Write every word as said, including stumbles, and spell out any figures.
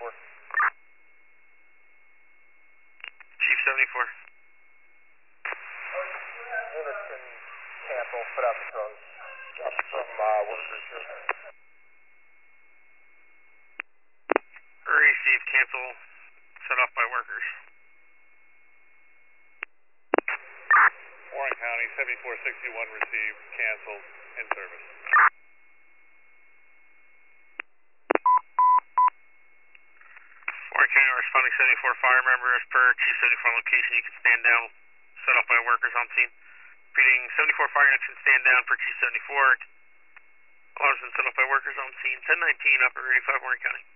seventy-four. Chief seventy-four. Units can cancel, put out the codes. Just from uh, workers here. Receive, cancel, set off by workers. Warren County, seventy-four sixty-one received, canceled, in service. Warren County responding seventy-four fire member as per Chief seventy-four location, you can stand down, set off by workers on scene. Repeating, seventy-four fire units can stand down for Chief seventy-four. Alarms been set off by workers on scene, ten nineteen, Upper eighty-five, Warren County.